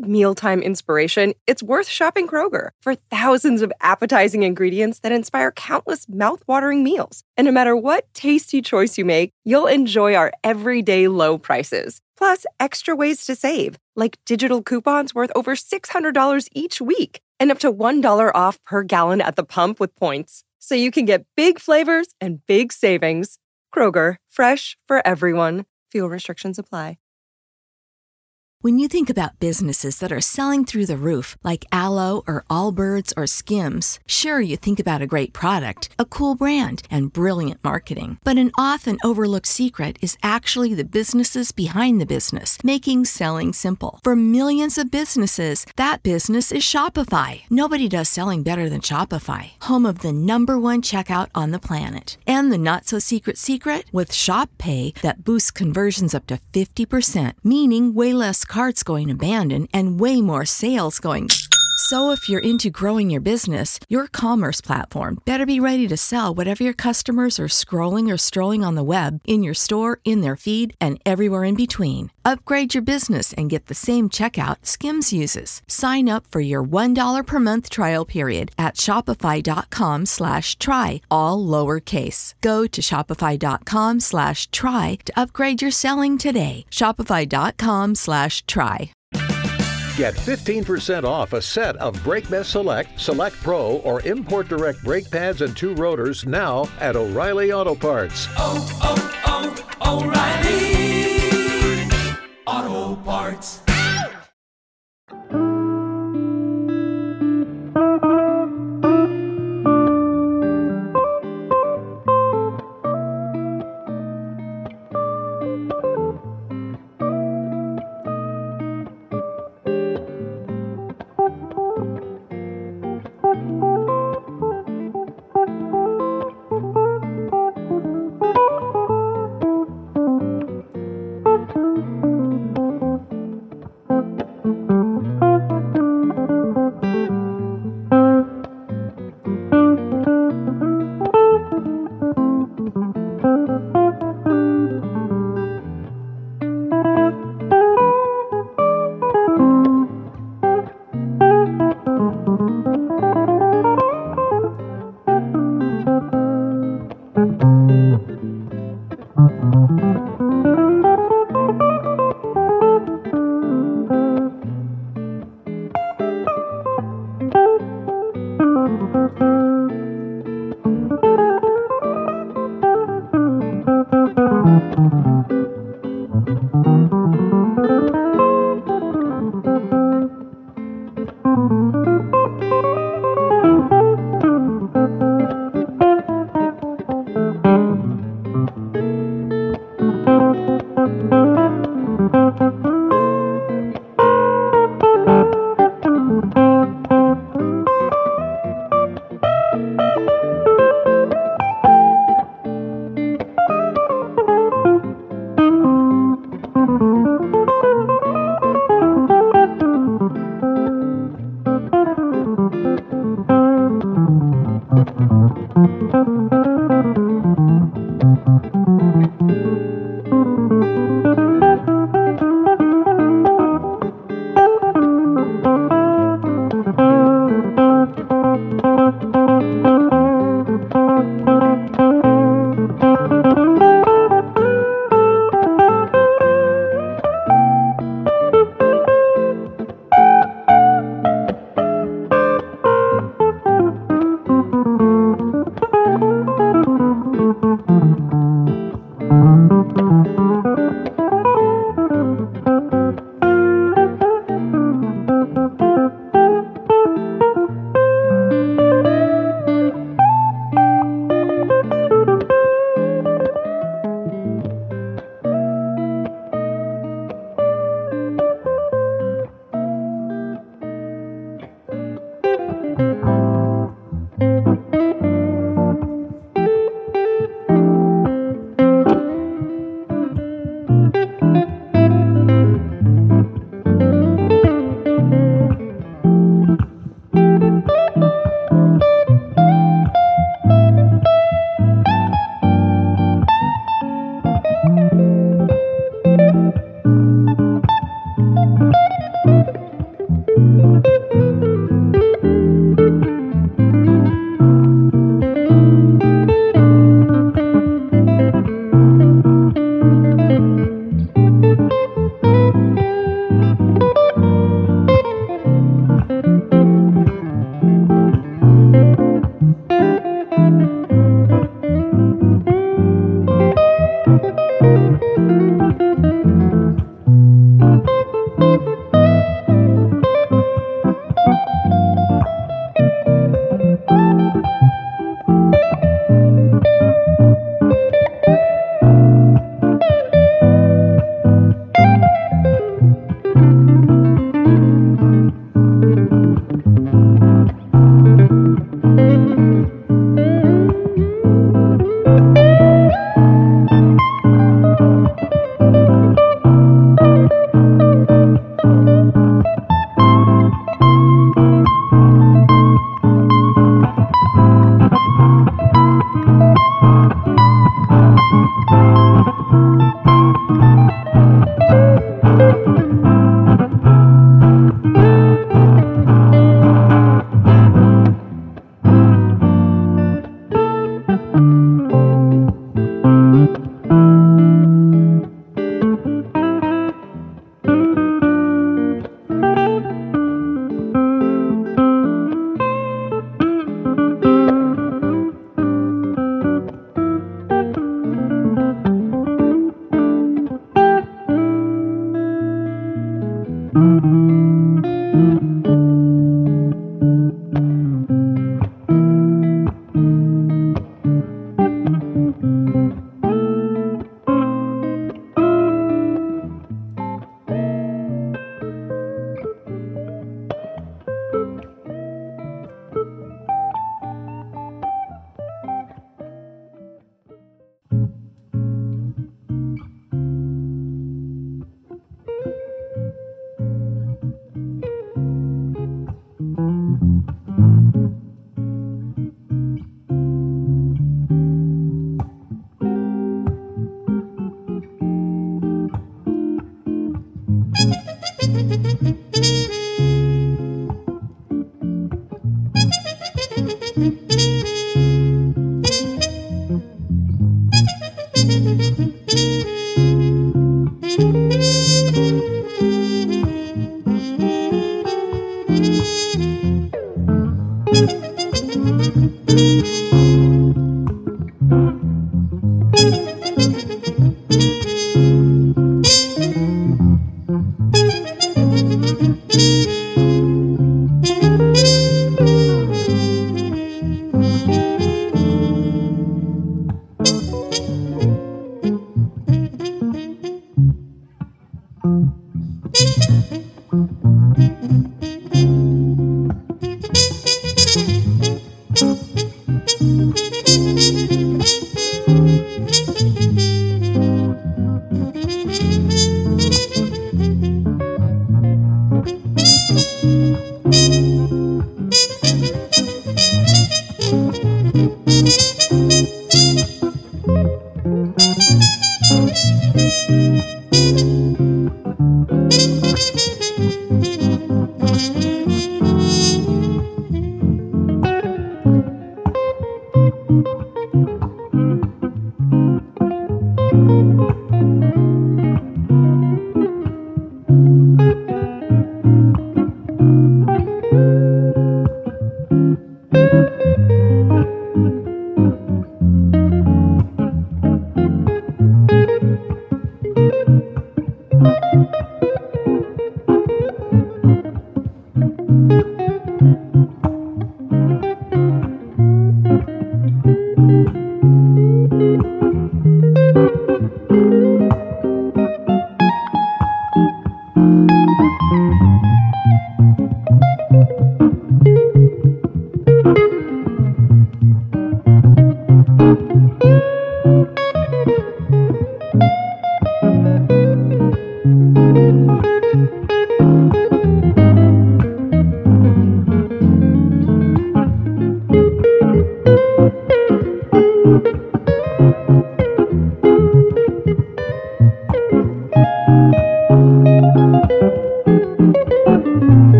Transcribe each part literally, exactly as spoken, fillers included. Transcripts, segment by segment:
need mealtime inspiration, it's worth shopping Kroger for thousands of appetizing ingredients that inspire countless mouth-watering meals. And no matter what tasty choice you make, you'll enjoy our everyday low prices. Plus, extra ways to save, like digital coupons worth over six hundred dollars each week and up to one dollar off per gallon at the pump with points. So you can get big flavors and big savings. Kroger, fresh for everyone. Fuel restrictions apply. When you think about businesses that are selling through the roof, like Aloe or Allbirds or Skims, sure, you think about a great product, a cool brand, and brilliant marketing. But an often overlooked secret is actually the businesses behind the business, making selling simple. For millions of businesses, that business is Shopify. Nobody does selling better than Shopify, home of the number one checkout on the planet. And the not-so-secret secret? With Shop Pay, that boosts conversions up to fifty percent, meaning way less carts going abandoned and way more sales going. So if you're into growing your business, your commerce platform better be ready to sell whatever your customers are scrolling or strolling on the web, in your store, in their feed, and everywhere in between. Upgrade your business and get the same checkout Skims uses. Sign up for your one dollar per month trial period at shopify.com slash try, all lowercase. Go to shopify.com slash try to upgrade your selling today. Shopify.com slash try. Get fifteen percent off a set of BrakeMess Select, Select Pro, or Import Direct brake pads and two rotors now at O'Reilly Auto Parts. Oh, oh, oh, O'Reilly Auto Parts.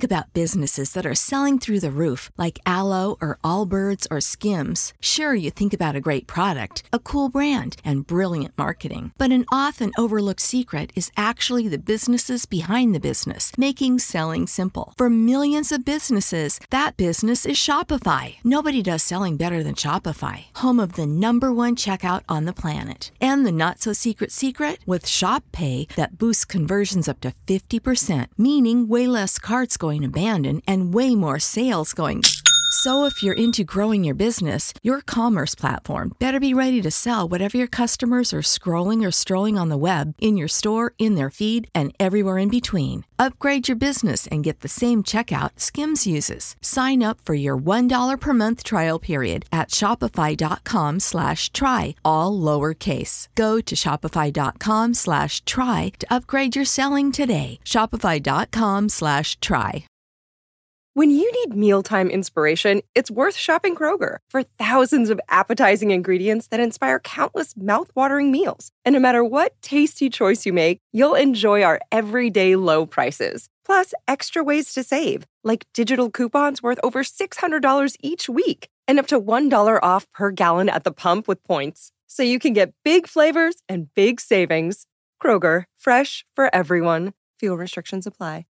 about businesses that are selling through the roof, like Aloe or Allbirds or Skims, sure, you think about a great product, a cool brand, and brilliant marketing. But an often overlooked secret is actually the businesses behind the business, making selling simple. For millions of businesses, that business is Shopify. Nobody does selling better than Shopify, home of the number one checkout on the planet. And the not-so-secret secret? With Shop Pay that boosts conversions up to fifty percent, meaning way less carts going abandoned and way more sales going. So if you're into growing your business, your commerce platform better be ready to sell whatever your customers are scrolling or strolling on the web, in your store, in their feed, and everywhere in between. Upgrade your business and get the same checkout Skims uses. Sign up for your one dollar per month trial period at shopify.com slash try, all lowercase. Go to shopify.com slash try to upgrade your selling today. Shopify.com slash try. When you need mealtime inspiration, it's worth shopping Kroger for thousands of appetizing ingredients that inspire countless mouth-watering meals. And no matter what tasty choice you make, you'll enjoy our everyday low prices. Plus, extra ways to save, like digital coupons worth over six hundred dollars each week and up to one dollar off per gallon at the pump with points. So you can get big flavors and big savings. Kroger, fresh for everyone. Fuel restrictions apply.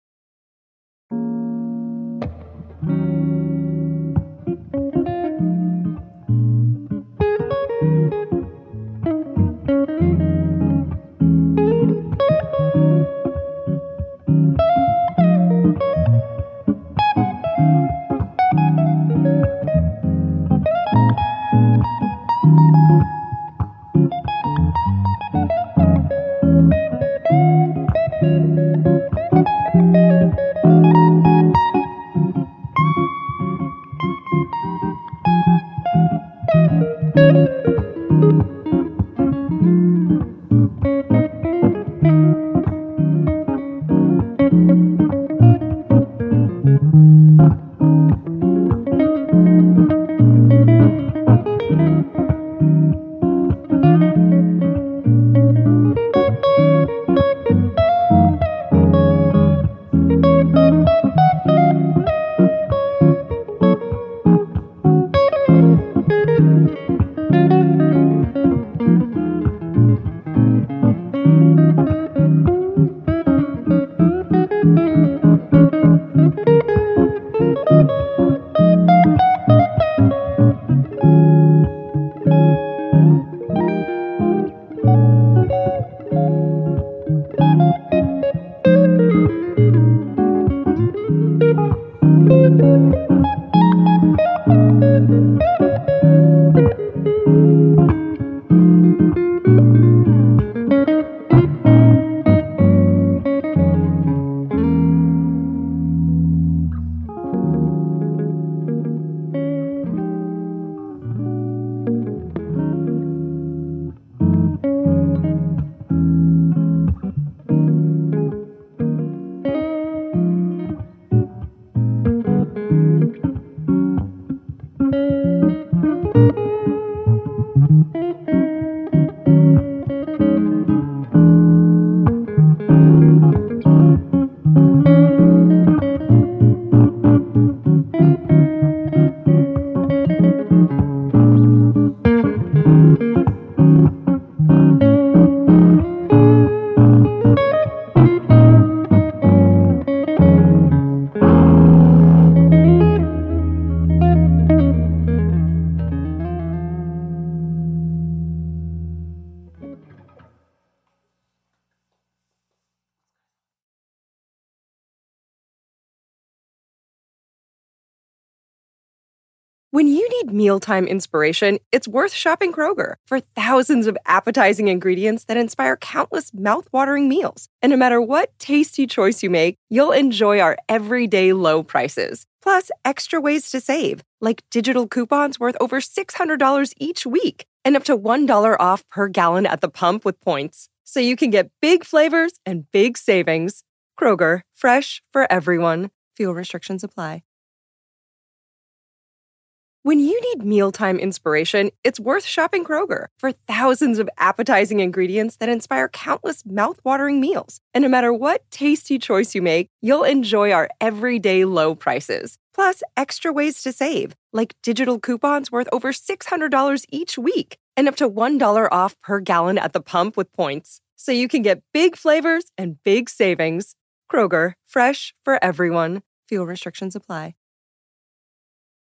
When you need mealtime inspiration, it's worth shopping Kroger for thousands of appetizing ingredients that inspire countless mouth-watering meals. And no matter what tasty choice you make, you'll enjoy our everyday low prices. Plus, extra ways to save, like digital coupons worth over six hundred dollars each week and up to one dollar off per gallon at the pump with points. So you can get big flavors and big savings. Kroger, fresh for everyone. Fuel restrictions apply. When you need mealtime inspiration, it's worth shopping Kroger for thousands of appetizing ingredients that inspire countless mouth-watering meals. And no matter what tasty choice you make, you'll enjoy our everyday low prices. Plus, extra ways to save, like digital coupons worth over six hundred dollars each week and up to one dollar off per gallon at the pump with points. So you can get big flavors and big savings. Kroger, fresh for everyone. Fuel restrictions apply.